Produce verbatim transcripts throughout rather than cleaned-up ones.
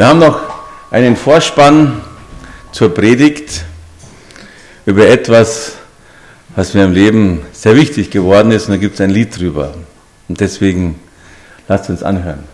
Wir haben noch einen Vorspann zur Predigt über etwas, was mir im Leben sehr wichtig geworden ist, und da gibt es ein Lied drüber. Und deswegen lasst uns anhören.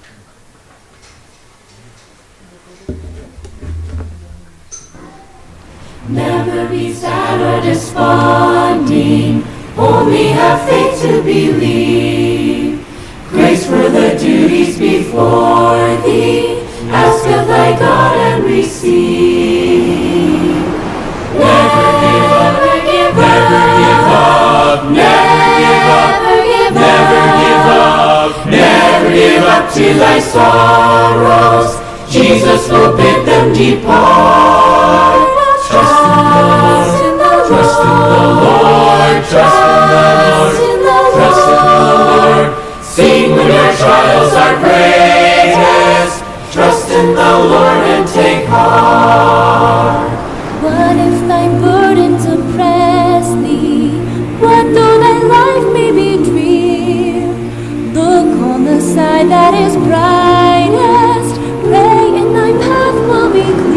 Never be sad or desponding, only have faith to believe. Grace for the duties before thee, ask of thy God and receive. Never give up, never give up, never give up, never give up, never give up to thy sorrows. Jesus will bid them depart. Trust in the Lord, trust in the Lord, trust in the Lord, trust in the Lord. Sing when your trials are greatest. Trust in the Lord and take heart. What if thy burdens oppress thee? What though thy life may be drear? Look on the side that is brightest. Pray and thy path will be clear.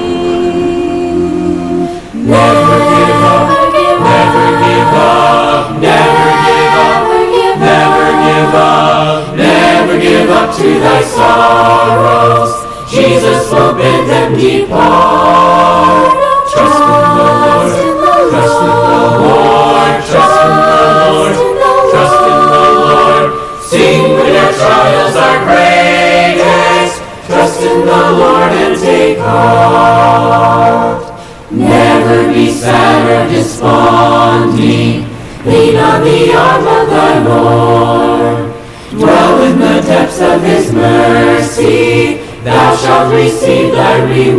Never give up, never give up, never give up, never give up, never give up to thy sorrows. Jesus will bid them depart. Trust in the Lord, trust in the Lord, trust in the Lord, trust in the Lord. Sing when your trials are greatest. Trust in the Lord and take heart. Never be sad or desponding. Lean on the arm of thy Lord. Dwell in the depths of his mercy. Thou shalt receive thy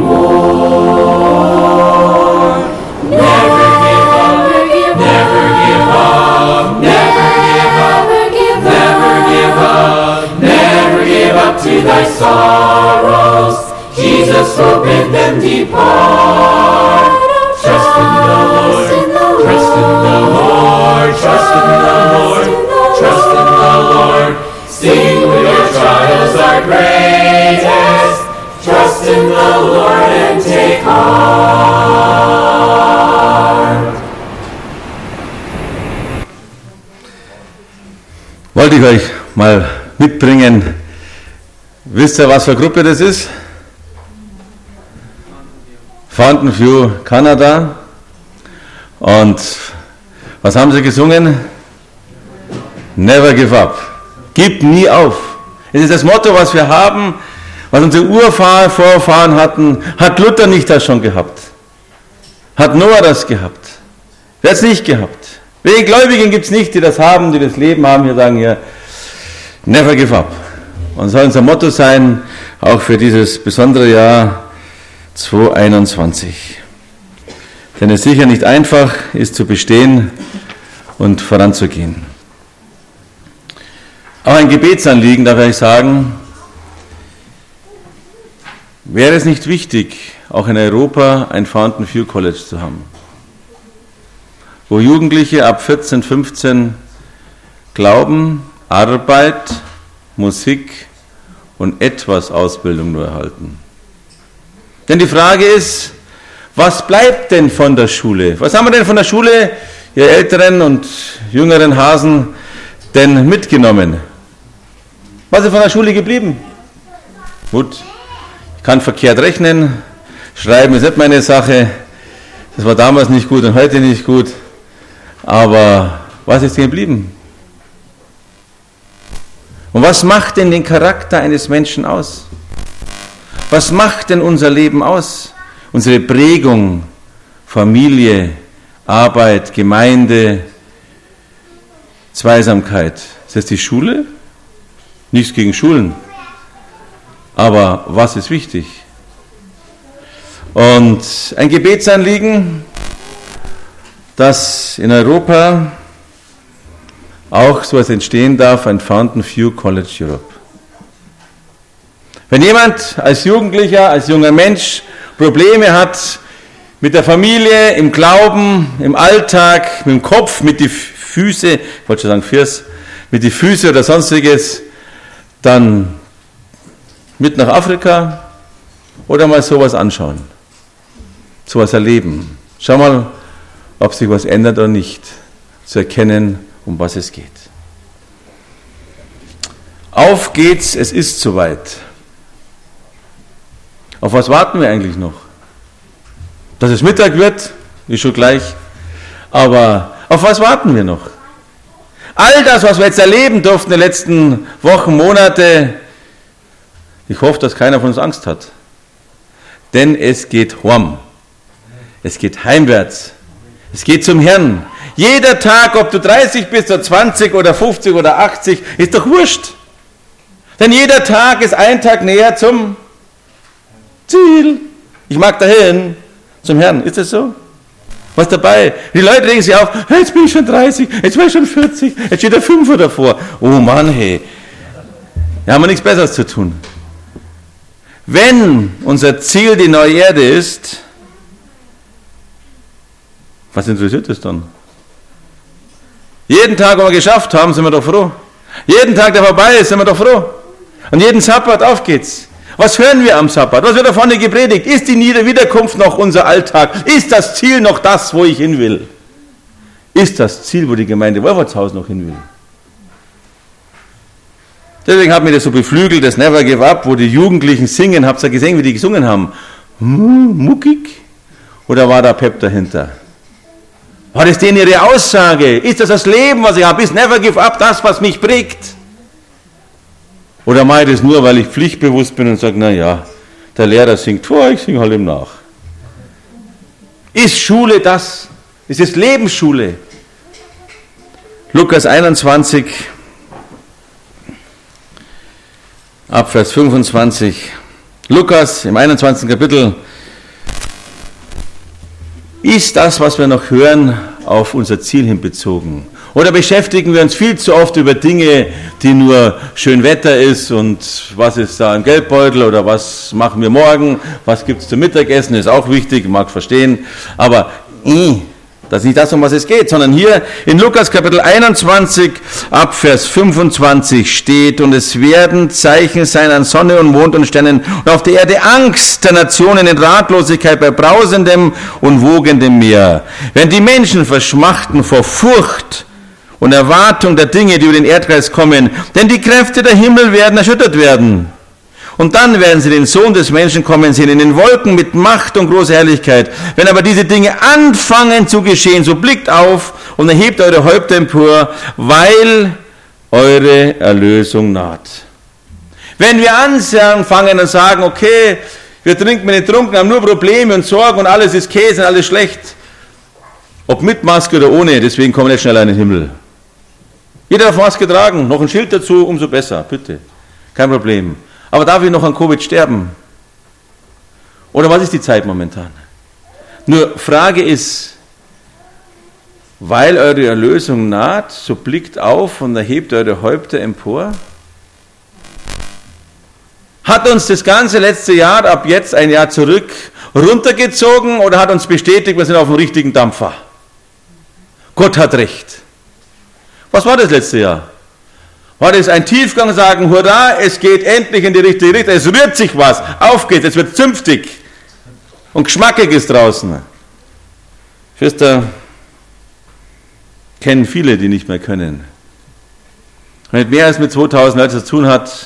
reward. Never give up, never give up, never give up, never give up, never give up to thy sorrows. Jesus will bid them depart. Trust in the Lord, trust in the Lord, trust in the Lord, trust in the Lord. Sing when your trials are greatest. Trust in the Lord and take heart. Wollte ich euch mal mitbringen. Wisst ihr, was für eine Gruppe das ist? Fountain View Kanada. Und was haben sie gesungen? Never give up. Gib nie auf. Es ist das Motto, was wir haben, was unsere Urfahren, Vorfahren hatten. Hat Luther nicht das schon gehabt? Hat Noah das gehabt? Wer hat es nicht gehabt? Welche Gläubigen gibt es nicht, die das haben, die das Leben haben, hier sagen hier, never give up. Und soll unser Motto sein, auch für dieses besondere Jahr zwanzig einundzwanzig. Denn es sicher nicht einfach ist zu bestehen und voranzugehen. Auch ein Gebetsanliegen, darf ich sagen, wäre es nicht wichtig, auch in Europa ein Fountain View College zu haben, wo Jugendliche ab vierzehn, fünfzehn Glauben, Arbeit, Musik und etwas Ausbildung nur erhalten. Denn die Frage ist, was bleibt denn von der Schule? Was haben wir denn von der Schule, ihr älteren und jüngeren Hasen, denn mitgenommen? Was ist von der Schule geblieben? Gut, ich kann verkehrt rechnen, schreiben ist nicht meine Sache, das war damals nicht gut und heute nicht gut, aber was ist geblieben? Und was macht denn den Charakter eines Menschen aus? Was macht denn unser Leben aus? Unsere Prägung, Familie, Arbeit, Gemeinde, Zweisamkeit. Ist das die Schule? Nichts gegen Schulen. Aber was ist wichtig? Und ein Gebetsanliegen, dass in Europa auch so etwas entstehen darf, ein Fountain View College Europe. Wenn jemand als Jugendlicher, als junger Mensch Probleme hat mit der Familie, im Glauben, im Alltag, mit dem Kopf, mit den Füßen, ich wollte schon sagen Fürs, mit den Füßen oder sonstiges, dann mit nach Afrika, Oder mal sowas anschauen, sowas erleben. Schau mal, ob sich was ändert oder nicht, zu erkennen, um was es geht. Auf geht's, es ist soweit. Auf was warten wir eigentlich noch? Dass es Mittag wird, ist schon gleich. Aber auf was warten wir noch? All das, was wir jetzt erleben durften in den letzten Wochen, Monate, ich hoffe, dass keiner von uns Angst hat. Denn es geht heim. Es geht heimwärts. Es geht zum Herrn. Jeder Tag, ob du dreißig bist oder zwanzig oder fünfzig oder achtzig, ist doch wurscht. Denn jeder Tag ist ein Tag näher zum Ziel. Ich mag dahin, zum Herrn. Ist das so? Was dabei? Die Leute regen sich auf, jetzt bin ich schon dreißig, jetzt bin ich schon vierzig, jetzt steht der Fünfer davor. Oh Mann, hey. Da haben wir nichts Besseres zu tun. Wenn unser Ziel die neue Erde ist, was interessiert das dann? Jeden Tag, wo wir geschafft haben, sind wir doch froh. Jeden Tag, der vorbei ist, sind wir doch froh. Und jeden Sabbat, auf geht's. Was hören wir am Sabbat? Was wird da vorne gepredigt? Ist die Wiederkunft noch unser Alltag? Ist das Ziel noch das, wo ich hin will? Ist das Ziel, wo die Gemeinde Wolfertshaus noch hin will? Deswegen hat mich das so beflügelt, das Never Give Up, wo die Jugendlichen singen. Habt ihr gesehen, wie die gesungen haben? Hm, muckig? Oder war da Pep dahinter? War das denn ihre Aussage? Ist das das Leben, was ich habe? Ist Never Give Up das, was mich prägt? Oder mache ich das nur, weil ich pflichtbewusst bin und sage, na ja, der Lehrer singt vor, ich singe halt ihm nach. Ist Schule das? Ist es Lebensschule? Lukas einundzwanzig, ab Vers fünfundzwanzig. Lukas im einundzwanzigsten Kapitel. Ist das, was wir noch hören, auf unser Ziel hin bezogen? Oder beschäftigen wir uns viel zu oft über Dinge, die nur schön Wetter ist und was ist da im Geldbeutel oder was machen wir morgen, was gibt es zum Mittagessen, ist auch wichtig, mag verstehen, aber äh, das ist nicht das, um was es geht, sondern hier in Lukas Kapitel einundzwanzig ab Vers fünfundzwanzig steht, und es werden Zeichen sein an Sonne und Mond und Sternen und auf der Erde Angst der Nationen in Ratlosigkeit bei brausendem und wogendem Meer. Wenn die Menschen verschmachten vor Furcht und Erwartung der Dinge, die über den Erdkreis kommen, denn die Kräfte der Himmel werden erschüttert werden. Und dann werden sie den Sohn des Menschen kommen sehen, in den Wolken mit Macht und großer Herrlichkeit. Wenn aber diese Dinge anfangen zu geschehen, so blickt auf und erhebt eure Häupter empor, weil eure Erlösung naht. Wenn wir anfangen und sagen, okay, wir trinken nicht trunken, haben nur Probleme und Sorgen und alles ist Käse und alles schlecht, ob mit Maske oder ohne, deswegen kommen wir nicht schneller in den Himmel. Jeder darf Maske tragen, noch ein Schild dazu, umso besser, bitte, kein Problem. Aber darf ich noch an Covid sterben? Oder was ist die Zeit momentan? Nur Frage ist, weil eure Erlösung naht, so blickt auf und erhebt eure Häupter empor? Hat uns das ganze letzte Jahr, ab jetzt ein Jahr zurück, runtergezogen oder hat uns bestätigt, wir sind auf dem richtigen Dampfer? Gott hat recht. Was war das letzte Jahr? War das ein Tiefgang, sagen, hurra, es geht endlich in die richtige Richtung, es rührt sich was, auf geht's, es wird zünftig und geschmackig ist draußen. Schwester, kennen viele, die nicht mehr können. Wenn es mehr als mit zweitausend Leuten zu tun hat,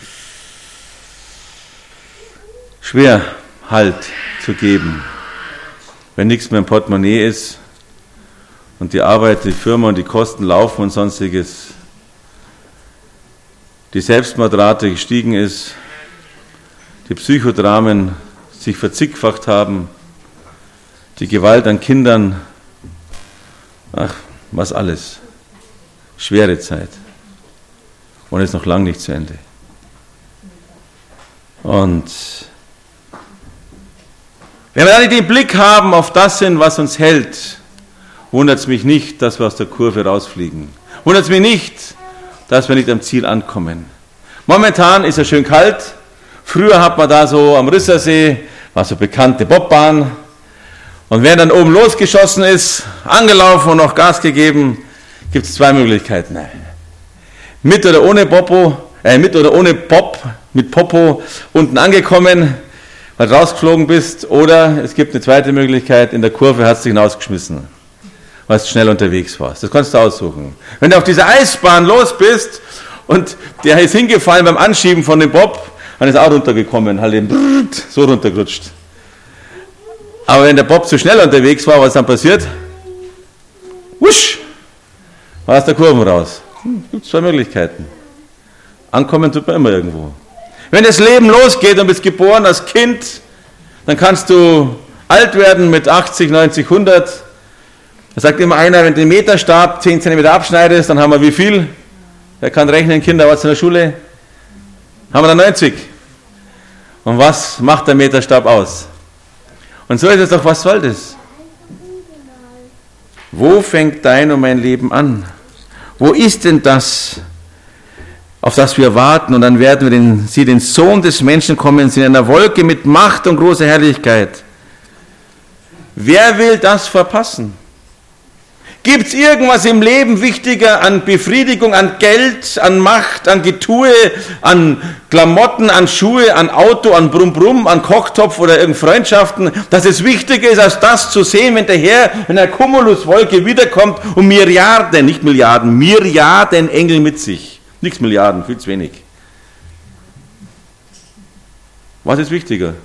schwer Halt zu geben, wenn nichts mehr im Portemonnaie ist und die Arbeit, die Firma und die Kosten laufen und sonstiges, die Selbstmordrate gestiegen ist, die Psychodramen sich verzigfacht haben, die Gewalt an Kindern, ach, was alles. Schwere Zeit. Und ist noch lange nicht zu Ende. Und wenn wir dann den Blick haben auf das hin, was uns hält, wundert es mich nicht, dass wir aus der Kurve rausfliegen. Wundert es mich nicht, dass wir nicht am Ziel ankommen. Momentan ist es schön kalt. Früher hat man da so am Rissersee, war so bekannte Bobbahn. Und wer dann oben losgeschossen ist, angelaufen und noch Gas gegeben, gibt es zwei Möglichkeiten. Mit oder ohne Popo, äh, mit oder ohne Pop, mit Popo unten angekommen. weil du rausgeflogen bist, oder es gibt eine zweite Möglichkeit, in der Kurve hast du dich hinausgeschmissen, weil du schnell unterwegs warst. Das kannst du aussuchen. Wenn du auf dieser Eisbahn los bist und der ist hingefallen beim Anschieben von dem Bob, dann ist er auch runtergekommen, halt eben so runtergerutscht. Aber wenn der Bob zu schnell unterwegs war, was ist dann passiert? Wusch! War aus der Kurve raus. Hm, gibt zwei Möglichkeiten. Ankommen tut man immer irgendwo. Wenn das Leben losgeht und bist geboren als Kind, dann kannst du alt werden mit achtzig, neunzig, hundert. Da sagt immer einer, wenn du den Meterstab zehn Zentimeter abschneidest, dann haben wir wie viel? Wer kann rechnen, Kinder, was in der Schule? Haben wir dann neunzig. Und was macht der Meterstab aus? Und so ist es doch, was soll das? Wo fängt dein und mein Leben an? Wo ist denn das, auf das wir warten? Und dann werden wir den, sie, den Sohn des Menschen kommen, sie in einer Wolke mit Macht und großer Herrlichkeit. Wer will das verpassen? Gibt es irgendwas im Leben wichtiger an Befriedigung, an Geld, an Macht, an Getue, an Klamotten, an Schuhe, an Auto, an Brumm-Brumm, an Kochtopf oder irgendwelche Freundschaften, dass es wichtiger ist, als das zu sehen, wenn der Herr in einer Cumuluswolke wiederkommt und Milliarden, nicht Milliarden, Milliarden Engel mit sich. Nichts Milliarden, viel zu wenig. Was ist wichtiger?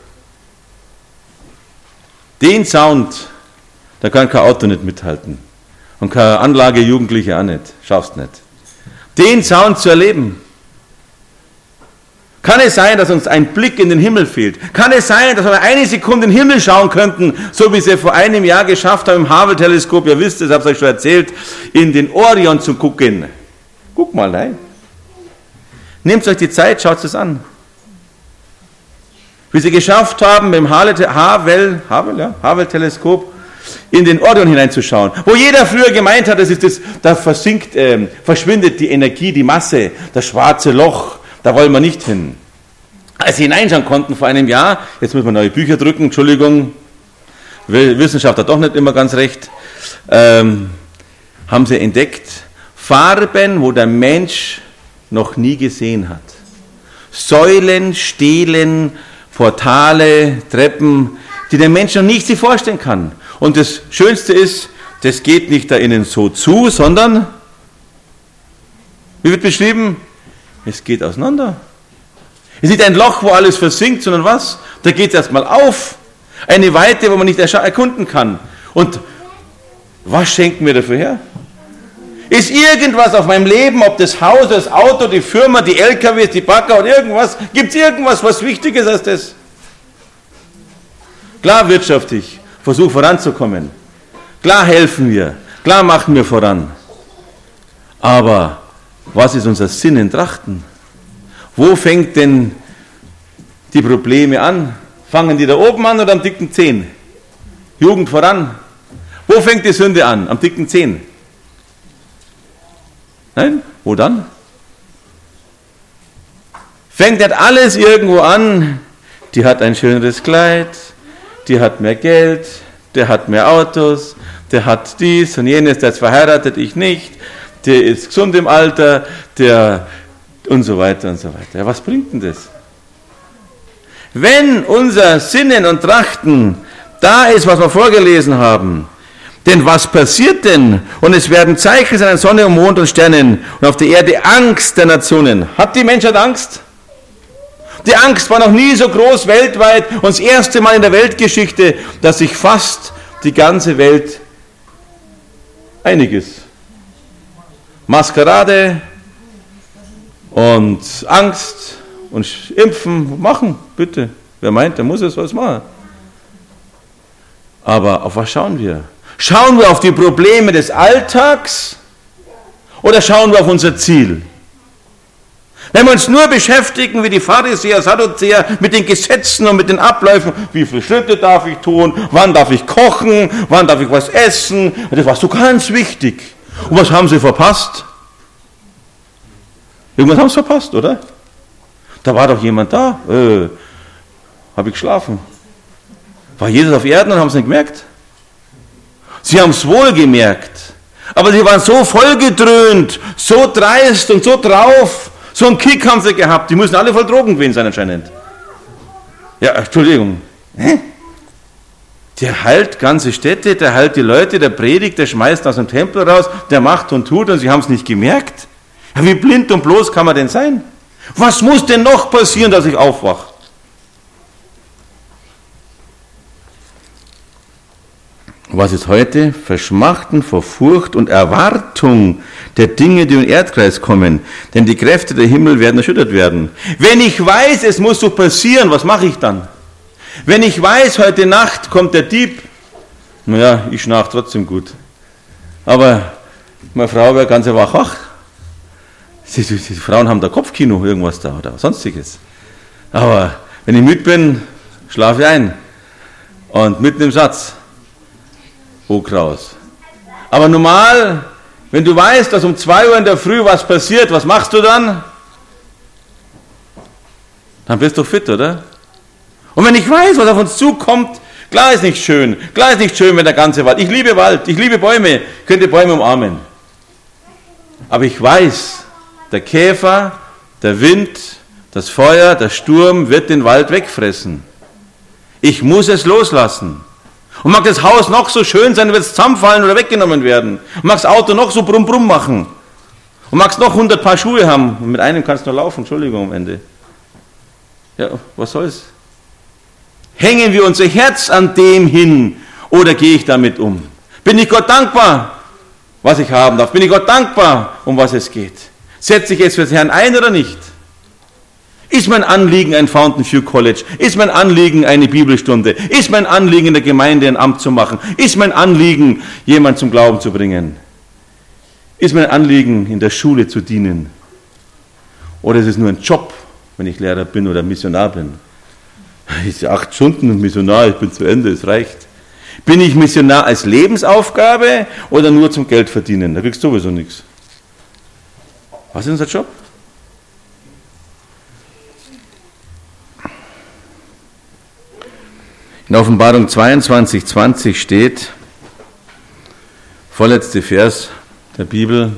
Den Sound, da kann kein Auto nicht mithalten. Und keine Anlage, Jugendliche auch nicht. Schaffst nicht. Den Sound zu erleben. Kann es sein, dass uns ein Blick in den Himmel fehlt? Kann es sein, dass wir eine Sekunde in den Himmel schauen könnten, so wie sie vor einem Jahr geschafft haben im Hubble-Teleskop, ihr wisst es, ich habe es euch schon erzählt, in den Orion zu gucken? Guck mal, nein. Nehmt euch die Zeit, schaut es an. Wie sie geschafft haben, mit dem Hubble, Hubble, ja, Hubble-Teleskop, in den Orion hineinzuschauen, wo jeder früher gemeint hat, das ist das, da versinkt, äh, verschwindet die Energie, die Masse, das schwarze Loch, da wollen wir nicht hin. Als sie hineinschauen konnten vor einem Jahr, jetzt müssen wir neue Bücher drücken, Entschuldigung, Wissenschaft hat doch nicht immer ganz recht, ähm, haben sie entdeckt, Farben, wo der Mensch noch nie gesehen hat. Säulen, Stelen, Portale, Treppen, die der Mensch noch nicht sich vorstellen kann. Und das Schönste ist, das geht nicht da innen so zu, sondern, wie wird beschrieben, es geht auseinander. Es ist nicht ein Loch, wo alles versinkt, sondern was? Da geht es erstmal auf. Eine Weite, wo man nicht erkunden kann. Und was schenken wir dafür her? Ist irgendwas auf meinem Leben, ob das Haus, das Auto, die Firma, die L K Ws, die Bagger oder irgendwas, gibt es irgendwas, was wichtiger ist als das? Klar wirtschaftlich, versuch voranzukommen. Klar helfen wir, klar machen wir voran. Aber was ist unser Sinn in Trachten? Wo fängt denn die Probleme an? Fangen die da oben an oder am dicken Zehen? Jugend voran. Wo fängt die Sünde an? Am dicken Zehen? Nein? Wo dann? Fängt nicht alles irgendwo an? Die hat ein schöneres Kleid, die hat mehr Geld, der hat mehr Autos, der hat dies und jenes, der ist verheiratet, ich nicht, der ist gesund im Alter, der und so weiter und so weiter. Ja, was bringt denn das? Wenn unser Sinnen und Trachten da ist, was wir vorgelesen haben, denn was passiert denn? Und es werden Zeichen sein an Sonne und Mond und Sternen und auf der Erde Angst der Nationen. Hat die Menschheit Angst? Die Angst war noch nie so groß weltweit und das erste Mal in der Weltgeschichte, dass sich fast die ganze Welt einig ist. Maskerade und Angst und Impfen machen, bitte. Wer meint, der muss es was machen. Aber auf was schauen wir? Schauen wir auf die Probleme des Alltags oder schauen wir auf unser Ziel? Wenn wir uns nur beschäftigen, wie die Pharisäer, Sadduzäer, mit den Gesetzen und mit den Abläufen, wie viele Schritte darf ich tun, wann darf ich kochen, wann darf ich was essen, das war so ganz wichtig. Und was haben sie verpasst? Irgendwas haben sie verpasst, oder? Da war doch jemand da, äh, habe ich geschlafen. War Jesus auf Erden und haben es nicht gemerkt? Sie haben es wohl gemerkt, aber sie waren so vollgedröhnt, so dreist und so drauf, so einen Kick haben sie gehabt, die müssen alle voll Drogen gewesen sein anscheinend. Ja, Entschuldigung, Hä? Der heilt ganze Städte, der heilt die Leute, der predigt, der schmeißt aus dem Tempel raus, der macht und tut und sie haben es nicht gemerkt. Ja, wie blind und bloß kann man denn sein? Was muss denn noch passieren, dass ich aufwache? Was ist heute? Verschmachten vor Furcht und Erwartung der Dinge, die in den Erdkreis kommen. Denn die Kräfte der Himmel werden erschüttert werden. Wenn ich weiß, es muss so passieren, was mache ich dann? Wenn ich weiß, heute Nacht kommt der Dieb, naja, ich schnarche trotzdem gut. Aber meine Frau wäre ganz wach wach. Die, die, die Frauen haben da Kopfkino, irgendwas da oder sonstiges. Aber wenn ich müde bin, schlafe ich ein. Und mitten im Satz. Oh, Kraus. Aber normal, wenn du weißt, dass um zwei Uhr in der Früh was passiert, was machst du dann? Dann bist du fit, oder? Und wenn ich weiß, was auf uns zukommt, klar ist nicht schön. Klar ist nicht schön, wenn der ganze Wald. Ich liebe Wald, ich liebe Bäume, könnte Bäume umarmen. Aber ich weiß, der Käfer, der Wind, das Feuer, der Sturm wird den Wald wegfressen. Ich muss es loslassen. Und mag das Haus noch so schön sein, wird es zusammenfallen oder weggenommen werden. Und mag das Auto noch so brumm brumm machen. Und mag es noch hundert Paar Schuhe haben. Und mit einem kannst du nur laufen, Entschuldigung am Ende. Ja, was soll's? Hängen wir unser Herz an dem hin oder gehe ich damit um? Bin ich Gott dankbar, was ich haben darf? Bin ich Gott dankbar, um was es geht? Setze ich es für den Herrn ein oder nicht? Ist mein Anliegen ein Fountain View College? Ist mein Anliegen eine Bibelstunde? Ist mein Anliegen in der Gemeinde ein Amt zu machen? Ist mein Anliegen, jemanden zum Glauben zu bringen? Ist mein Anliegen, in der Schule zu dienen? Oder ist es nur ein Job, wenn ich Lehrer bin oder Missionar bin? Ich bin acht Stunden Missionar, ich bin zu Ende, es reicht. Bin ich Missionar als Lebensaufgabe oder nur zum Geld verdienen? Da kriegst du sowieso nichts. Was ist unser Job? In Offenbarung zweiundzwanzig, zwanzig steht, vorletzte Vers der Bibel,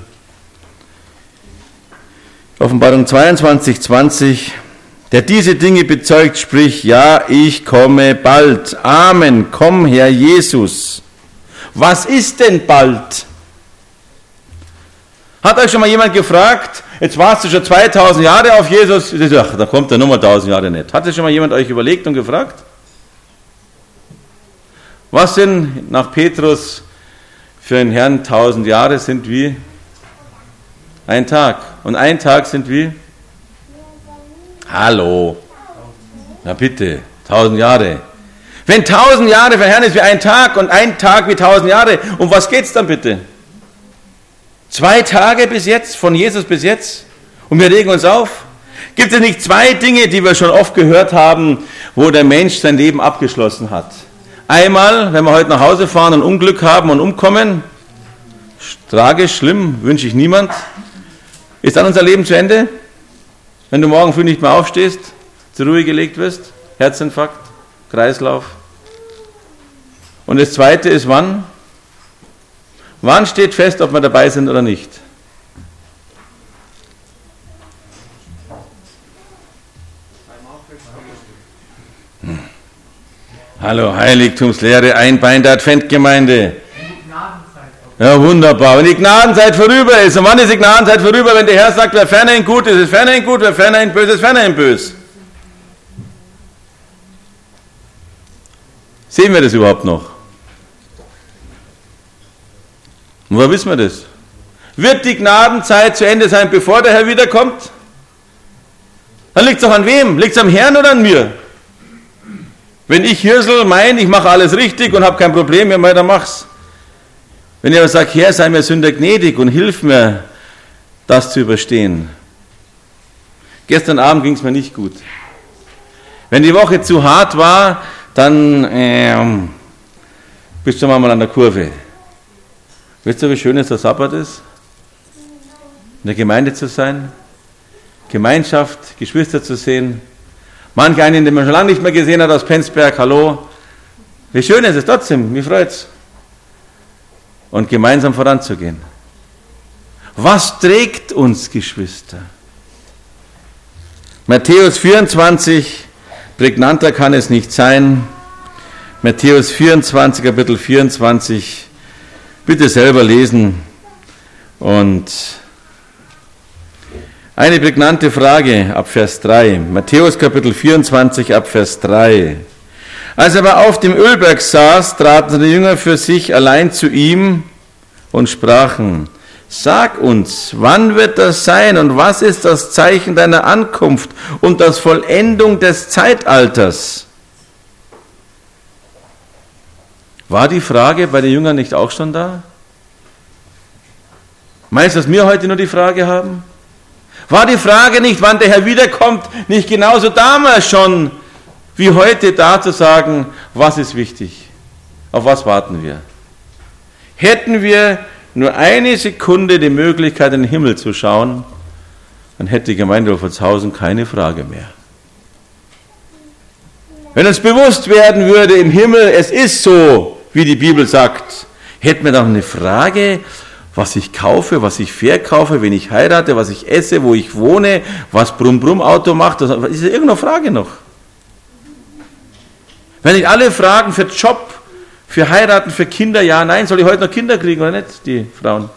Offenbarung zweiundzwanzig, zwanzig, der diese Dinge bezeugt, spricht, ja, ich komme bald. Amen, komm Herr Jesus. Was ist denn bald? Hat euch schon mal jemand gefragt, jetzt warst du schon zweitausend Jahre auf Jesus, ach, da kommt er nochmal tausend Jahre nicht. Hat sich schon mal jemand euch überlegt und gefragt? Was sind nach Petrus für einen Herrn tausend Jahre sind wie ein Tag. Und ein Tag sind wie? Hallo. Na bitte, tausend Jahre. Wenn tausend Jahre für den Herrn ist wie ein Tag und ein Tag wie tausend Jahre, um was geht's dann bitte? Zwei Tage bis jetzt, von Jesus bis jetzt, und wir regen uns auf? Gibt es nicht zwei Dinge, die wir schon oft gehört haben, wo der Mensch sein Leben abgeschlossen hat? Einmal, wenn wir heute nach Hause fahren und Unglück haben und umkommen, tragisch, schlimm, wünsche ich niemand. Ist dann unser Leben zu Ende? Wenn du morgen früh nicht mehr aufstehst, zur Ruhe gelegt wirst, Herzinfarkt, Kreislauf. Und das Zweite ist wann? Wann steht fest, ob wir dabei sind oder nicht? Hm. Hallo, Heiligtumslehre, Einbein der Adventgemeinde. Ja, wunderbar. Wenn die Gnadenzeit vorüber ist. Und wann ist die Gnadenzeit vorüber? Wenn der Herr sagt, wer fernerhin gut ist, ist fernerhin gut, wer fernerhin böse ist, fernerhin böse. Sehen wir das überhaupt noch? Und woher wissen wir das? Wird die Gnadenzeit zu Ende sein, bevor der Herr wiederkommt? Dann liegt es doch an wem? Liegt es am Herrn oder an mir? Wenn ich Hirsel meine, ich mache alles richtig und habe kein Problem, ja, dann mach's. Wenn ich aber sage, Herr, sei mir Sünder gnädig und hilf mir, das zu überstehen. Gestern Abend ging es mir nicht gut. Wenn die Woche zu hart war, dann ähm, bist du mal an der Kurve. Wisst ihr, wie schön es der Sabbat ist? In der Gemeinde zu sein, Gemeinschaft, Geschwister zu sehen. Manch einen, den man schon lange nicht mehr gesehen hat aus Penzberg, hallo. Wie schön ist es trotzdem, mich freut's. Und gemeinsam voranzugehen. Was trägt uns, Geschwister? Matthäus vierundzwanzig, prägnanter kann es nicht sein. Matthäus vierundzwanzig, Kapitel vierundzwanzig, bitte selber lesen. Und eine prägnante Frage ab Vers drei. Matthäus Kapitel vierundzwanzig ab Vers drei. Als er aber auf dem Ölberg saß, traten die Jünger für sich allein zu ihm und sprachen: Sag uns, wann wird das sein und was ist das Zeichen deiner Ankunft und das Vollendung des Zeitalters? War die Frage bei den Jüngern nicht auch schon da? Meinst du, dass wir heute nur die Frage haben? War die Frage nicht, wann der Herr wiederkommt, nicht genauso damals schon wie heute da zu sagen, was ist wichtig? Auf was warten wir? Hätten wir nur eine Sekunde die Möglichkeit, in den Himmel zu schauen, dann hätte die Gemeinde Wolfertshausen keine Frage mehr. Wenn uns bewusst werden würde im Himmel, es ist so, wie die Bibel sagt, hätten wir doch eine Frage, was ich kaufe, was ich verkaufe, wen ich heirate, was ich esse, wo ich wohne, was Brumm-Brumm-Auto macht, das ist ja irgendeine Frage noch. Wenn ich alle Fragen für Job, für Heiraten, für Kinder, ja, nein, soll ich heute noch Kinder kriegen oder nicht, die Frauen?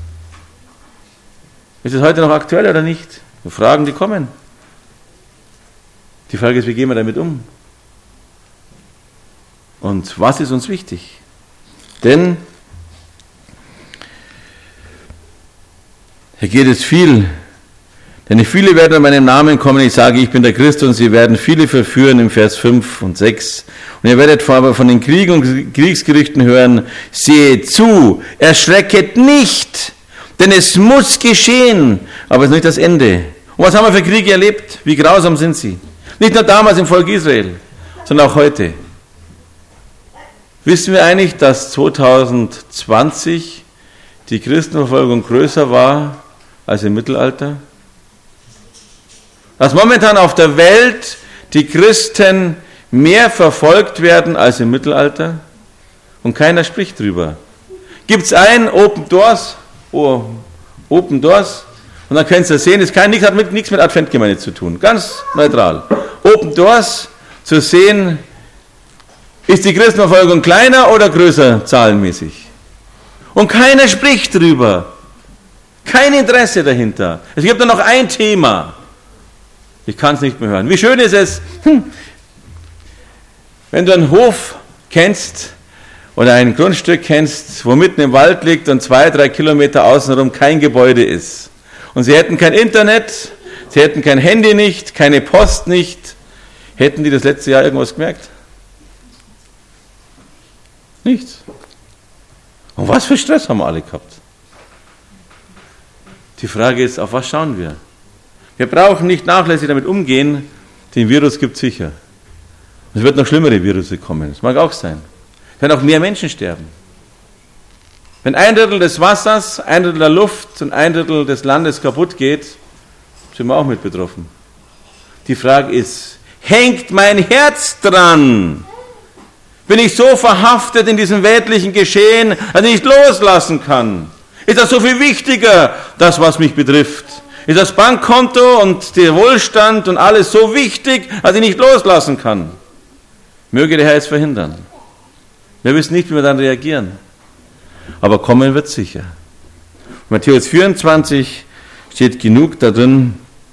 Ist es heute noch aktuell oder nicht? Die Fragen, die kommen. Die Frage ist, wie gehen wir damit um? Und was ist uns wichtig? Denn hier geht es viel. Denn viele werden an meinem Namen kommen, ich sage, ich bin der Christus, und sie werden viele verführen im Vers fünf und sechs. Und ihr werdet aber von den Kriegen und Kriegsgerüchten hören, seht zu, erschrecket nicht, denn es muss geschehen, aber es ist nicht das Ende. Und was haben wir für Kriege erlebt? Wie grausam sind sie? Nicht nur damals im Volk Israel, sondern auch heute. Wissen wir eigentlich, dass zwanzig zwanzig die Christenverfolgung größer war als im Mittelalter? Dass momentan auf der Welt die Christen mehr verfolgt werden als im Mittelalter und keiner spricht drüber. Gibt es ein Open Doors, oh, Open Doors, und dann könnt ihr sehen, es hat nichts mit, nichts mit Adventgemeinde zu tun, ganz neutral. Open Doors, zu sehen, ist die Christenverfolgung kleiner oder größer zahlenmäßig? Und keiner spricht drüber. Kein Interesse dahinter. Es gibt nur noch ein Thema. Ich kann es nicht mehr hören. Wie schön ist es, hm, wenn du einen Hof kennst oder ein Grundstück kennst, wo mitten im Wald liegt und zwei, drei Kilometer außenrum kein Gebäude ist. Und sie hätten kein Internet, sie hätten kein Handy nicht, keine Post nicht. Hätten die das letzte Jahr irgendwas gemerkt? Nichts. Und was für Stress haben wir alle gehabt? Die Frage ist, auf was schauen wir? Wir brauchen nicht nachlässig damit umgehen, den Virus gibt es sicher. Es wird noch schlimmere Virusse kommen, das mag auch sein. Es werden auch mehr Menschen sterben. Wenn ein Drittel des Wassers, ein Drittel der Luft und ein Drittel des Landes kaputt geht, sind wir auch mit betroffen. Die Frage ist, hängt mein Herz dran? Bin ich so verhaftet in diesem weltlichen Geschehen, dass ich nicht loslassen kann? Ist das so viel wichtiger, das, was mich betrifft? Ist das Bankkonto und der Wohlstand und alles so wichtig, dass ich nicht loslassen kann? Möge der Herr es verhindern. Wir wissen nicht, wie wir dann reagieren. Aber kommen wird sicher. Matthäus vierundzwanzig steht genug da drin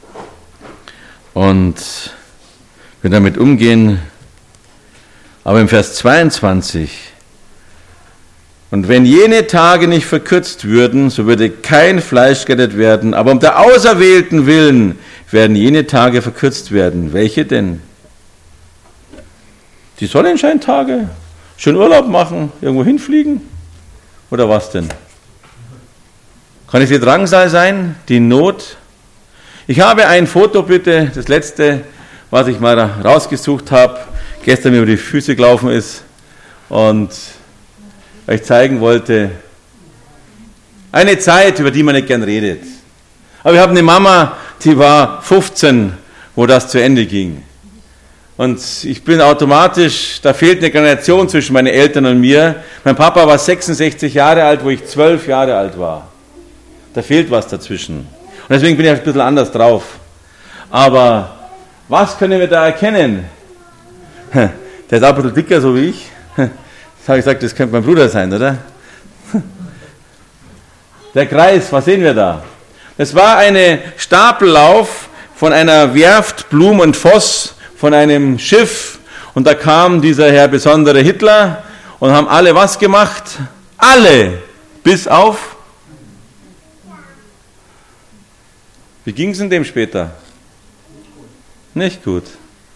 und wir damit umgehen. Aber im Vers zweiundzwanzig: Und wenn jene Tage nicht verkürzt würden, so würde kein Fleisch gerettet werden, aber um der Auserwählten willen werden jene Tage verkürzt werden. Welche denn? Die Sonnenscheintage? Schön Urlaub machen, irgendwo hinfliegen? Oder was denn? Kann es die Drangsal sein, die Not? Ich habe ein Foto bitte, das letzte, was ich mal rausgesucht habe, gestern mir über die Füße gelaufen ist und euch zeigen wollte, eine Zeit, über die man nicht gern redet. Aber wir haben eine Mama, die war fünfzehn, wo das zu Ende ging. Und ich bin automatisch, da fehlt eine Generation zwischen meinen Eltern und mir. Mein Papa war sechsundsechzig Jahre alt, wo ich zwölf Jahre alt war. Da fehlt was dazwischen. Und deswegen bin ich ein bisschen anders drauf. Aber was können wir da erkennen? Der ist auch ein bisschen dicker, so wie ich. Das habe ich gesagt, das könnte mein Bruder sein, oder? Der Kreis, was sehen wir da? Das war ein Stapellauf von einer Werft Blum und Voss, von einem Schiff. Und da kam dieser Herr besondere Hitler und haben alle was gemacht? Alle, bis auf. Wie ging es denn dem später? Nicht gut.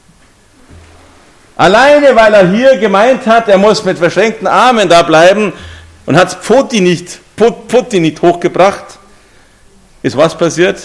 Alleine, weil er hier gemeint hat, er muss mit verschränkten Armen da bleiben und hat Pfoti nicht, Pfoti nicht hochgebracht, ist was passiert?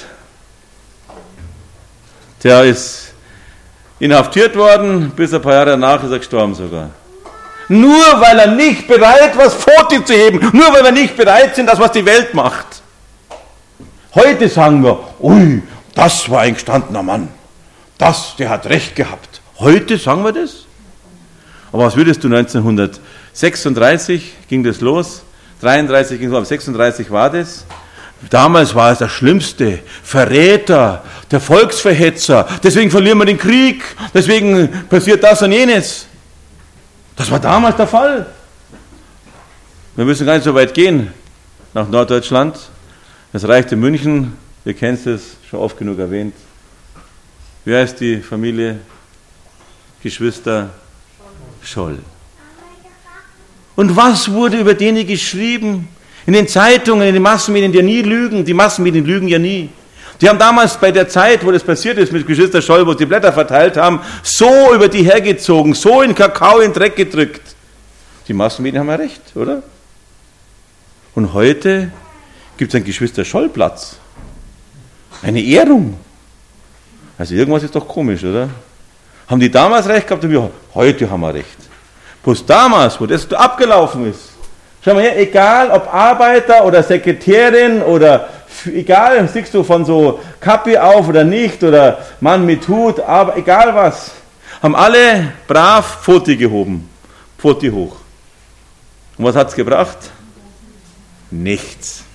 Der ist inhaftiert worden, bis ein paar Jahre danach ist er gestorben sogar. Nur weil er nicht bereit war, Pfoti zu heben, nur weil wir nicht bereit sind, das, was die Welt macht. Heute sagen wir, ui, das war ein gestandener Mann, das, der hat recht gehabt. Heute sagen wir das? Aber was würdest du neunzehnhundertsechsunddreißig ging das los, dreiunddreißig ging es los, sechsunddreißig war das. Damals war es der schlimmste Verräter, der Volksverhetzer, deswegen verlieren wir den Krieg, deswegen passiert das und jenes. Das war damals der Fall. Wir müssen gar nicht so weit gehen nach Norddeutschland. Das Reich der München, ihr kennt es, schon oft genug erwähnt. Wie heißt die Familie? Geschwister Scholl. Und was wurde über denen geschrieben? In den Zeitungen, in den Massenmedien, die ja nie lügen. Die Massenmedien lügen ja nie. Die haben damals bei der Zeit, wo das passiert ist mit Geschwister Scholl, wo sie die Blätter verteilt haben, so über die hergezogen, so in Kakao, in Dreck gedrückt. Die Massenmedien haben ja recht, oder? Und heute gibt es einen Geschwister Scholl-Platz. Eine Ehrung. Also irgendwas ist doch komisch, oder? Haben die damals recht gehabt? Wir, heute haben wir recht. Bloß damals, wo das abgelaufen ist, schau mal her, egal ob Arbeiter oder Sekretärin oder egal, siehst du von so Kappi auf oder nicht oder Mann mit Hut, aber egal was, haben alle brav Pfoti gehoben. Pfoti hoch. Und was hat es gebracht? Nichts.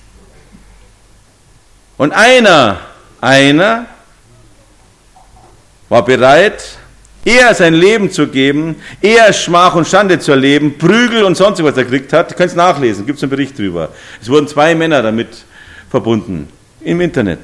Und einer, einer war bereit, eher sein Leben zu geben, eher Schmach und Schande zu erleben, Prügel und sonst was er gekriegt hat. Ihr könnt es nachlesen, gibt es einen Bericht drüber. Es wurden zwei Männer damit verbunden, im Internet.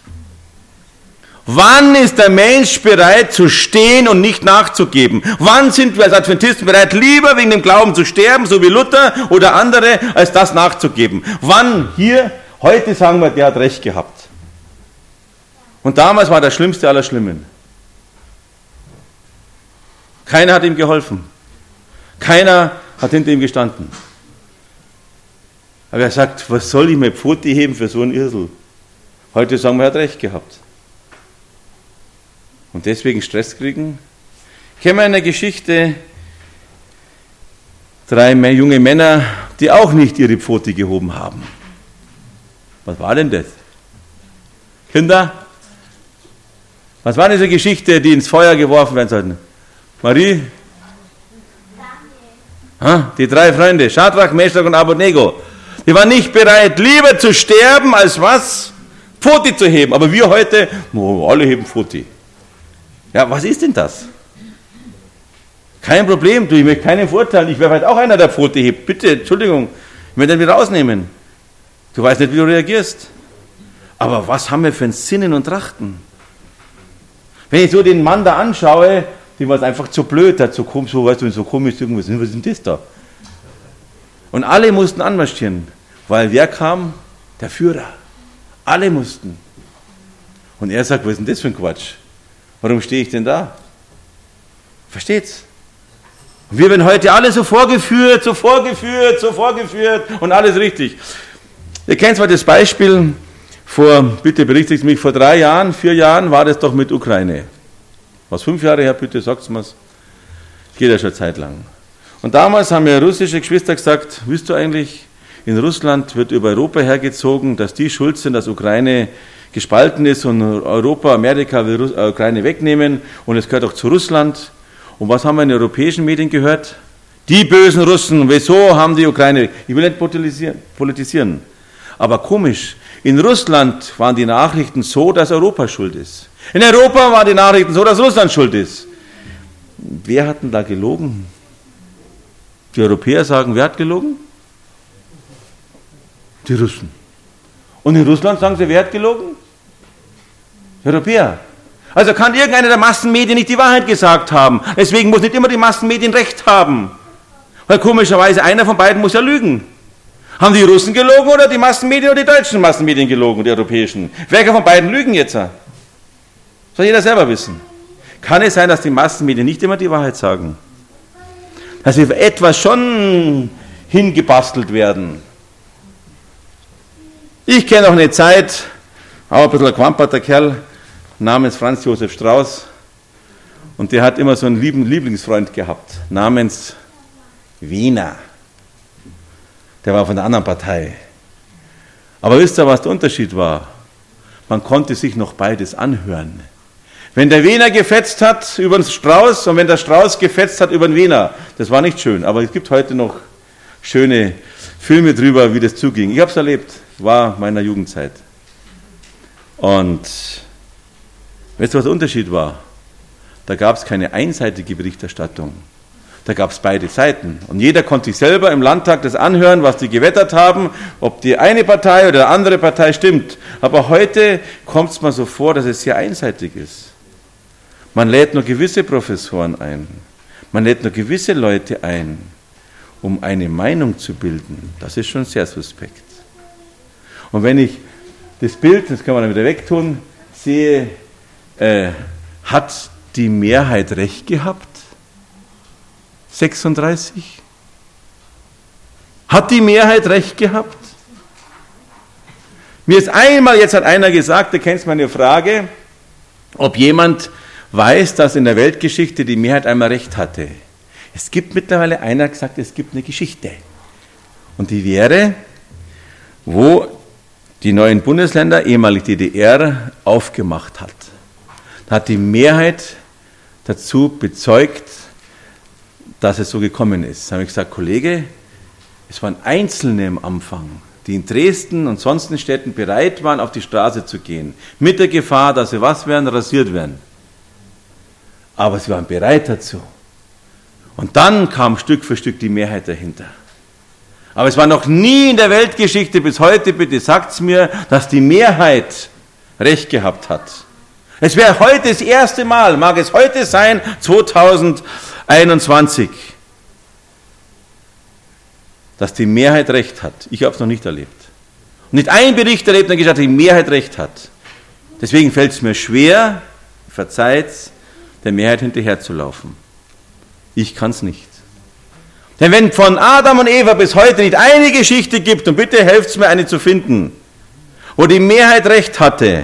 Wann ist der Mensch bereit zu stehen und nicht nachzugeben? Wann sind wir als Adventisten bereit, lieber wegen dem Glauben zu sterben, so wie Luther oder andere, als das nachzugeben? Wann? Hier, heute sagen wir, der hat recht gehabt. Und damals war der Schlimmste aller Schlimmen. Keiner hat ihm geholfen. Keiner hat hinter ihm gestanden. Aber er sagt, was soll ich mir Pfoti heben für so einen Irrsel? Heute sagen wir, er hat recht gehabt. Und deswegen Stress kriegen? Ich kenne eine Geschichte, drei junge Männer, die auch nicht ihre Pfoti gehoben haben. Was war denn das? Kinder? Was war diese Geschichte, die ins Feuer geworfen werden sollten? Marie? Ha, die drei Freunde, Schadrach, Meschach und Abednego. Die waren nicht bereit, lieber zu sterben, als was? Pfoti zu heben. Aber wir heute, oh, alle heben Pfoti. Ja, was ist denn das? Kein Problem, du, ich möchte keinen verurteilen. Ich wäre halt auch einer, der Pfoti hebt. Bitte, Entschuldigung, ich möchte den wieder rausnehmen. Du weißt nicht, wie du reagierst. Aber was haben wir für ein Sinnen und Trachten? Wenn ich so den Mann da anschaue, die war es einfach zu blöd, hat so komisch, so, weißt du, so komisch irgendwas, was ist denn das da? Und alle mussten anmarschieren, weil wer kam? Der Führer. Alle mussten. Und er sagt, was ist denn das für ein Quatsch? Warum stehe ich denn da? Versteht's? Und wir werden heute alle so vorgeführt, so vorgeführt, so vorgeführt und alles richtig. Ihr kennt zwar das Beispiel, vor, bitte berichtigt mich, vor drei Jahren, vier Jahren war das doch mit Ukraine. Was, fünf Jahre her, bitte, sagt's mir's. Geht ja schon Zeit lang. Und damals haben mir russische Geschwister gesagt, wisst du eigentlich, in Russland wird über Europa hergezogen, dass die schuld sind, dass Ukraine gespalten ist und Europa, Amerika will Russ- äh, Ukraine wegnehmen und es gehört auch zu Russland. Und was haben wir in den europäischen Medien gehört? Die bösen Russen, wieso haben die Ukraine, ich will nicht politisieren, politisieren, aber komisch, in Russland waren die Nachrichten so, dass Europa schuld ist. In Europa waren die Nachrichten so, dass Russland schuld ist. Wer hat denn da gelogen? Die Europäer sagen, wer hat gelogen? Die Russen. Und in Russland sagen sie, wer hat gelogen? Die Europäer. Also kann irgendeiner der Massenmedien nicht die Wahrheit gesagt haben. Deswegen muss nicht immer die Massenmedien recht haben. Weil komischerweise einer von beiden muss ja lügen. Haben die Russen gelogen oder die Massenmedien oder die deutschen Massenmedien gelogen, die europäischen? Welcher von beiden lügen jetzt? Soll jeder selber wissen. Kann es sein, dass die Massenmedien nicht immer die Wahrheit sagen? Dass wir für etwas schon hingebastelt werden. Ich kenne noch eine Zeit, auch ein bisschen ein quamperter Kerl, namens Franz Josef Strauß. Und der hat immer so einen lieben Lieblingsfreund gehabt, namens Wiener. Der war von der anderen Partei. Aber wisst ihr, was der Unterschied war? Man konnte sich noch beides anhören. Wenn der Wiener gefetzt hat über den Strauß und wenn der Strauß gefetzt hat über den Wiener, das war nicht schön. Aber es gibt heute noch schöne Filme drüber, wie das zuging. Ich habe es erlebt, war meiner Jugendzeit. Und weißt du, was der Unterschied war? Da gab es keine einseitige Berichterstattung. Da gab es beide Seiten. Und jeder konnte sich selber im Landtag das anhören, was die gewettert haben, ob die eine Partei oder die andere Partei stimmt. Aber heute kommt es mir so vor, dass es sehr einseitig ist. Man lädt nur gewisse Professoren ein. Man lädt nur gewisse Leute ein, um eine Meinung zu bilden. Das ist schon sehr suspekt. Und wenn ich das Bild, das kann man dann wieder wegtun, sehe, äh, hat die Mehrheit recht gehabt? sechsunddreißig? Hat die Mehrheit recht gehabt? Mir ist einmal, jetzt hat einer gesagt, du kennst meine Frage, ob jemand weiß, dass in der Weltgeschichte die Mehrheit einmal recht hatte. Es gibt mittlerweile, einer gesagt, es gibt eine Geschichte. Und die wäre, wo die neuen Bundesländer, ehemalig D D R, aufgemacht hat. Da hat die Mehrheit dazu bezeugt, dass es so gekommen ist. Da habe ich gesagt, Kollege, es waren Einzelne am Anfang, die in Dresden und sonstigen Städten bereit waren, auf die Straße zu gehen, mit der Gefahr, dass sie was werden, rasiert werden. Aber sie waren bereit dazu. Und dann kam Stück für Stück die Mehrheit dahinter. Aber es war noch nie in der Weltgeschichte bis heute, bitte sagt's mir, dass die Mehrheit recht gehabt hat. Es wäre heute das erste Mal, mag es heute sein, zweitausendeinundzwanzig, dass die Mehrheit recht hat. Ich habe es noch nicht erlebt. Und nicht ein Bericht erlebt, der gesagt hat, die Mehrheit recht hat. Deswegen fällt es mir schwer, verzeiht's, der Mehrheit hinterherzulaufen. Ich kann es nicht. Denn wenn von Adam und Eva bis heute nicht eine Geschichte gibt, und bitte helft mir, eine zu finden, wo die Mehrheit recht hatte,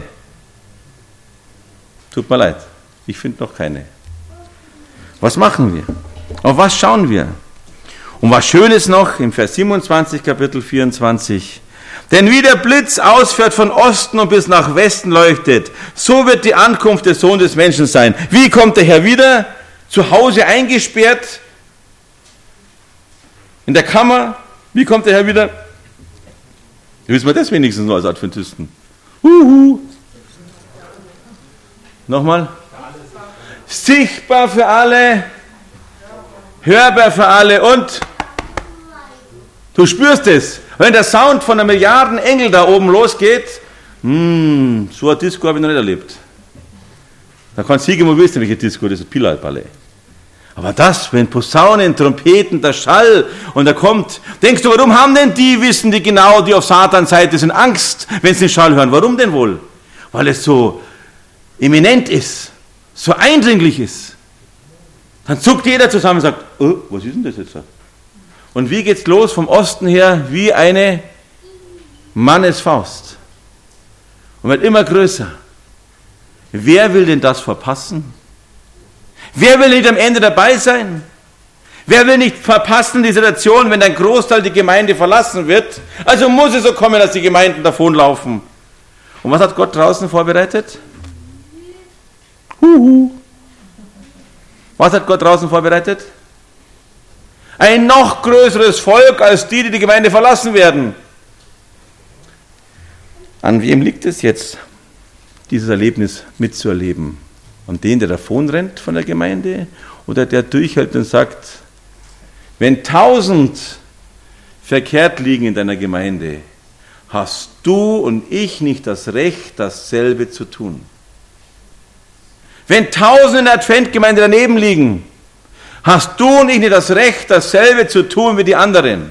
tut mir leid, ich finde noch keine. Was machen wir? Auf was schauen wir? Und was Schönes noch im Vers siebenundzwanzig, Kapitel vierundzwanzig. Denn wie der Blitz ausfährt von Osten und bis nach Westen leuchtet, so wird die Ankunft des Sohnes des Menschen sein. Wie kommt der Herr wieder? Zu Hause eingesperrt? In der Kammer? Wie kommt der Herr wieder? Wissen wir das wenigstens nur als Adventisten? Huhu. Nochmal? Sichtbar für alle, hörbar für alle und du spürst es. Wenn der Sound von einer Milliarden Engel da oben losgeht, mh, so eine Disco habe ich noch nicht erlebt. Da kannst du irgendwo wissen, welche Disco, das ist Pilat-Ballet. Aber das, wenn Posaunen, Trompeten, der Schall und da kommt, denkst du, warum haben denn die, wissen die genau, die auf Satans Seite sind, Angst, wenn sie den Schall hören? Warum denn wohl? Weil es so eminent ist, so eindringlich ist. Dann zuckt jeder zusammen und sagt, oh, was ist denn das jetzt? Und wie geht's los vom Osten her? Wie eine Mannesfaust. Und wird immer größer. Wer will denn das verpassen? Wer will nicht am Ende dabei sein? Wer will nicht verpassen die Situation, wenn ein Großteil die Gemeinde verlassen wird? Also muss es so kommen, dass die Gemeinden davonlaufen. Und was hat Gott draußen vorbereitet? Huhu. Was hat Gott draußen vorbereitet? Ein noch größeres Volk als die, die die Gemeinde verlassen werden. An wem liegt es jetzt, dieses Erlebnis mitzuerleben? An den, der davonrennt von der Gemeinde oder der durchhält und sagt, Wenn tausend verkehrt liegen in deiner Gemeinde, hast du und ich nicht das Recht, dasselbe zu tun. Wenn tausend in der Adventgemeinde daneben liegen, hast du und ich nicht das Recht, dasselbe zu tun wie die anderen.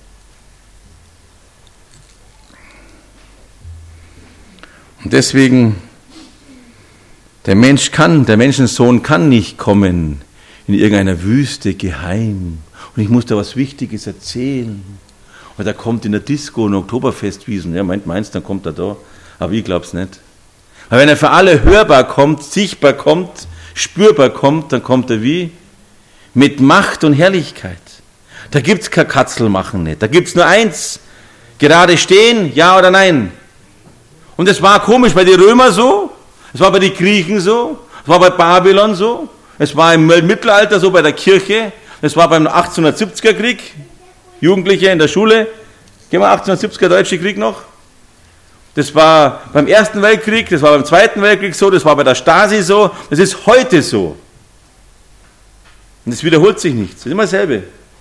Und deswegen, der Mensch kann, der Menschensohn kann nicht kommen in irgendeiner Wüste geheim. Und ich muss da was Wichtiges erzählen. Und er kommt in der Disco, in Oktoberfestwiesen. Ja, meint, meinst, dann kommt er da. Aber ich glaub's nicht. Aber wenn er für alle hörbar kommt, sichtbar kommt, spürbar kommt, dann kommt er wie? Mit Macht und Herrlichkeit. Da gibt's kein Katzelmachen nicht. Da gibt's nur eins. Gerade stehen, ja oder nein. Und es war komisch bei den Römern so, es war bei den Griechen so, es war bei Babylon so, es war im Mittelalter so bei der Kirche, es war beim achtzehnhundertsiebziger Krieg, Jugendliche in der Schule, gehen wir achtzehnhundertsiebziger Deutsche Krieg noch, das war beim Ersten Weltkrieg, das war beim Zweiten Weltkrieg so, das war bei der Stasi so, das ist heute so. Und es wiederholt sich nicht, es ist immer dasselbe.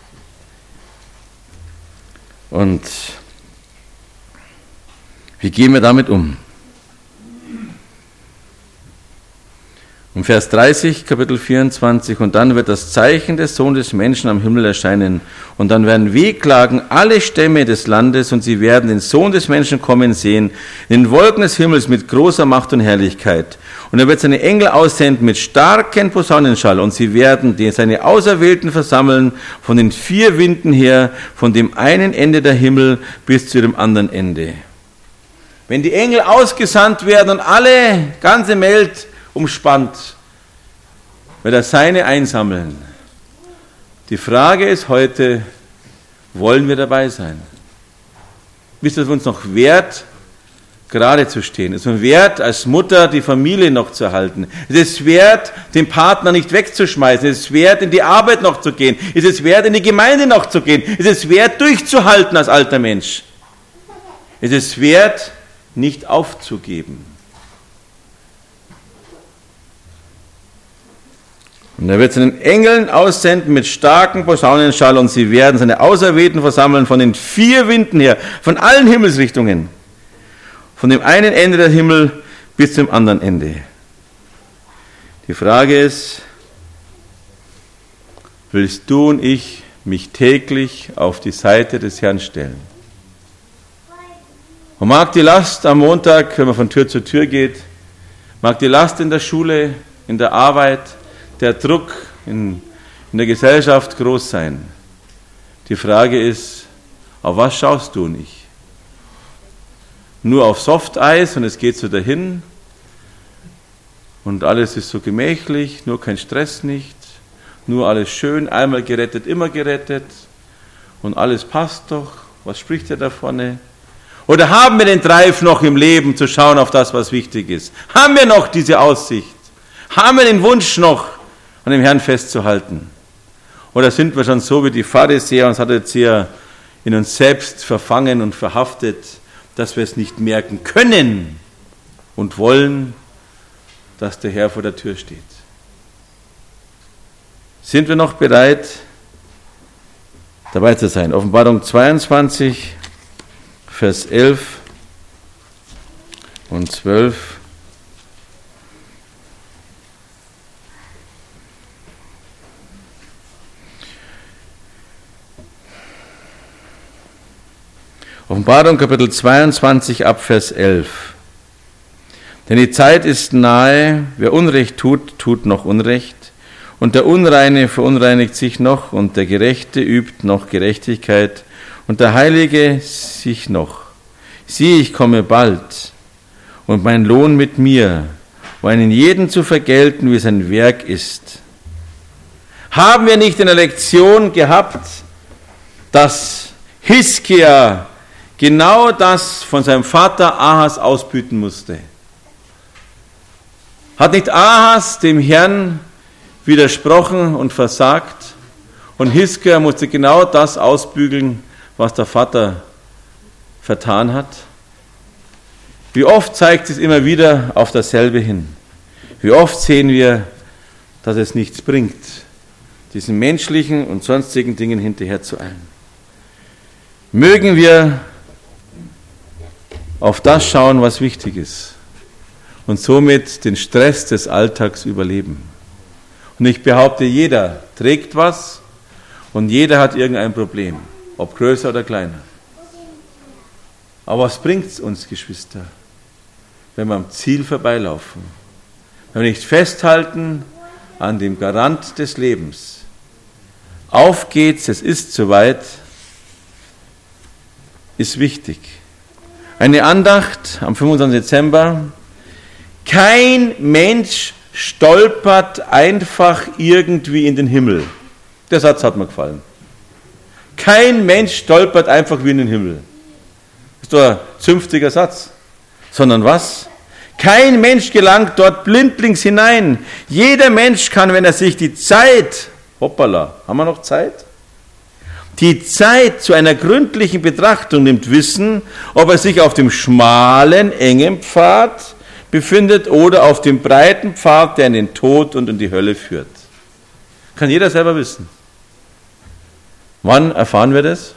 Und wie gehen wir damit um? Um Vers dreißig, Kapitel vierundzwanzig, und dann wird das Zeichen des Sohnes des Menschen am Himmel erscheinen, und dann werden wehklagen alle Stämme des Landes, und sie werden den Sohn des Menschen kommen sehen, in den Wolken des Himmels mit großer Macht und Herrlichkeit. Und er wird seine Engel aussenden mit starkem Posaunenschall, und sie werden seine Auserwählten versammeln von den vier Winden her, von dem einen Ende der Himmel bis zu dem anderen Ende. Wenn die Engel ausgesandt werden und alle, ganze Welt umspannt, wird er seine einsammeln. Die Frage ist heute, wollen wir dabei sein? Wisst ihr, es uns noch wert, gerade zu stehen? Es ist uns wert, als Mutter die Familie noch zu erhalten. Es ist wert, den Partner nicht wegzuschmeißen. Es ist wert, in die Arbeit noch zu gehen. Es ist wert, in die Gemeinde noch zu gehen. Es ist wert, durchzuhalten als alter Mensch. Es ist wert, nicht aufzugeben. Und er wird seinen Engeln aussenden mit starkem Posaunenschall, und sie werden seine Auserwählten versammeln von den vier Winden her, von allen Himmelsrichtungen, von dem einen Ende der Himmel bis zum anderen Ende. Die Frage ist, willst du und ich mich täglich auf die Seite des Herrn stellen? Und mag die Last am Montag, wenn man von Tür zu Tür geht, mag die Last in der Schule, in der Arbeit, der Druck in, in der Gesellschaft groß sein. Die Frage ist, auf was schaust du und ich? Nur auf Softeis und es geht so dahin und alles ist so gemächlich, nur kein Stress nicht, nur alles schön, einmal gerettet, immer gerettet und alles passt doch, was spricht er da vorne? Oder haben wir den Drive noch im Leben zu schauen auf das, was wichtig ist? Haben wir noch diese Aussicht? Haben wir den Wunsch noch, an dem Herrn festzuhalten? Oder sind wir schon so wie die Pharisäer und Sadduzäer in uns selbst verfangen und verhaftet, dass wir es nicht merken können und wollen, dass der Herr vor der Tür steht? Sind wir noch bereit, dabei zu sein? Offenbarung zweiundzwanzig, Vers elf und zwölf. Offenbarung Kapitel zweiundzwanzig ab Vers elf. Denn die Zeit ist nahe, wer Unrecht tut, tut noch Unrecht, und der Unreine verunreinigt sich noch, und der Gerechte übt noch Gerechtigkeit, und der Heilige sich noch. Siehe, ich komme bald, und mein Lohn mit mir, um einen jeden zu vergelten, wie sein Werk ist. Haben wir nicht in der Lektion gehabt, dass Hiskia genau das von seinem Vater Ahas ausbüten musste? Hat nicht Ahas dem Herrn widersprochen und versagt? Und Hiskia musste genau das ausbügeln, was der Vater vertan hat? Wie oft zeigt es immer wieder auf dasselbe hin? Wie oft sehen wir, dass es nichts bringt, diesen menschlichen und sonstigen Dingen hinterher zu eilen. Mögen wir auf das schauen, was wichtig ist und somit den Stress des Alltags überleben. Und ich behaupte, jeder trägt was und jeder hat irgendein Problem, ob größer oder kleiner. Aber was bringt es uns, Geschwister, wenn wir am Ziel vorbeilaufen? Wenn wir nicht festhalten an dem Garant des Lebens. Auf geht's, es ist soweit, ist wichtig. Eine Andacht am fünfundzwanzigsten Dezember. Kein Mensch stolpert einfach irgendwie in den Himmel. Der Satz hat mir gefallen. Kein Mensch stolpert einfach wie in den Himmel. Das ist doch ein zünftiger Satz. Sondern was? Kein Mensch gelangt dort blindlings hinein. Jeder Mensch kann, wenn er sich die Zeit, hoppala, haben wir noch Zeit? Die Zeit zu einer gründlichen Betrachtung nimmt, wissen, ob er sich auf dem schmalen, engen Pfad befindet oder auf dem breiten Pfad, der in den Tod und in die Hölle führt. Kann jeder selber wissen. Wann erfahren wir das?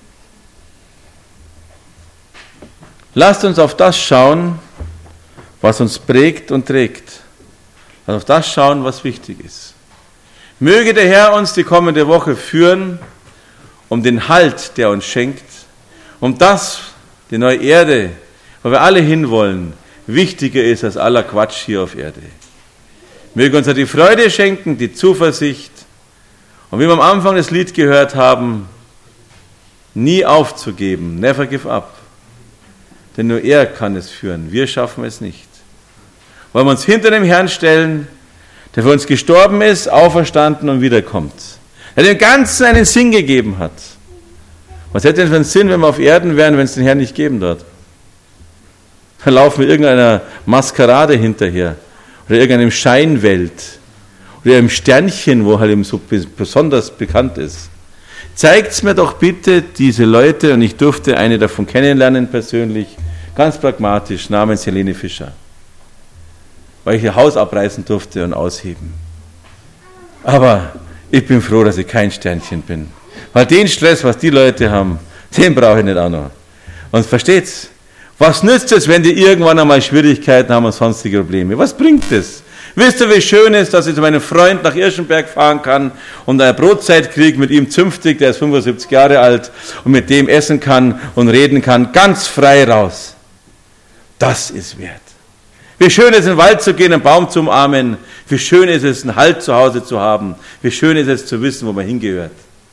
Lasst uns auf das schauen, was uns prägt und trägt. Also auf das schauen, was wichtig ist. Möge der Herr uns die kommende Woche führen, um den Halt, der uns schenkt, um das, die neue Erde, wo wir alle hinwollen, wichtiger ist als aller Quatsch hier auf Erde. Möge uns die Freude schenken, die Zuversicht und wie wir am Anfang das Lied gehört haben, nie aufzugeben, never give up. Denn nur er kann es führen, wir schaffen es nicht. Wollen wir uns hinter dem Herrn stellen, der für uns gestorben ist, auferstanden und wiederkommt. Der dem Ganzen einen Sinn gegeben hat. Was hätte denn für einen Sinn, wenn wir auf Erden wären, wenn es den Herrn nicht geben dort? Dann laufen wir irgendeiner Maskerade hinterher oder irgendeinem Scheinwelt oder einem Sternchen, wo halt eben so besonders bekannt ist. Zeigt's mir doch bitte diese Leute, und ich durfte eine davon kennenlernen persönlich, ganz pragmatisch, namens Helene Fischer, weil ich ihr Haus abreißen durfte und ausheben. Aber ich bin froh, dass ich kein Sternchen bin, weil den Stress, was die Leute haben, den brauche ich nicht auch noch. Und versteht's? Was nützt es, wenn die irgendwann einmal Schwierigkeiten haben und sonstige Probleme? Was bringt es? Wisst ihr, wie schön ist, dass ich zu meinem Freund nach Irschenberg fahren kann und eine Brotzeit kriege mit ihm zünftig, der ist fünfundsiebzig Jahre alt, und mit dem essen kann und reden kann, ganz frei raus. Das ist wert. Wie schön ist es, in den Wald zu gehen, einen Baum zu umarmen. Wie schön ist es, einen Halt zu Hause zu haben. Wie schön ist es, zu wissen, wo man hingehört.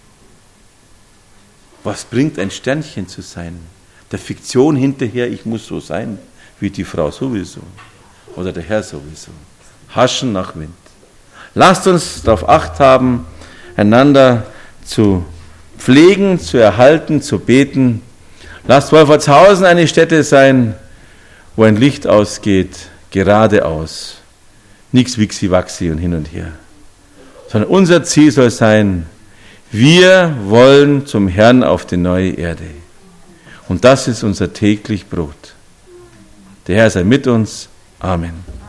Was bringt ein Sternchen zu sein? Der Fiktion hinterher, ich muss so sein, wie die Frau sowieso oder der Herr sowieso. Haschen nach Wind. Lasst uns darauf Acht haben, einander zu pflegen, zu erhalten, zu beten. Lasst Wolfertshausen eine Stätte sein, wo ein Licht ausgeht, geradeaus. Nichts Wixi-Waxi und hin und her. Sondern unser Ziel soll sein, wir wollen zum Herrn auf die neue Erde. Und das ist unser täglich Brot. Der Herr sei mit uns. Amen.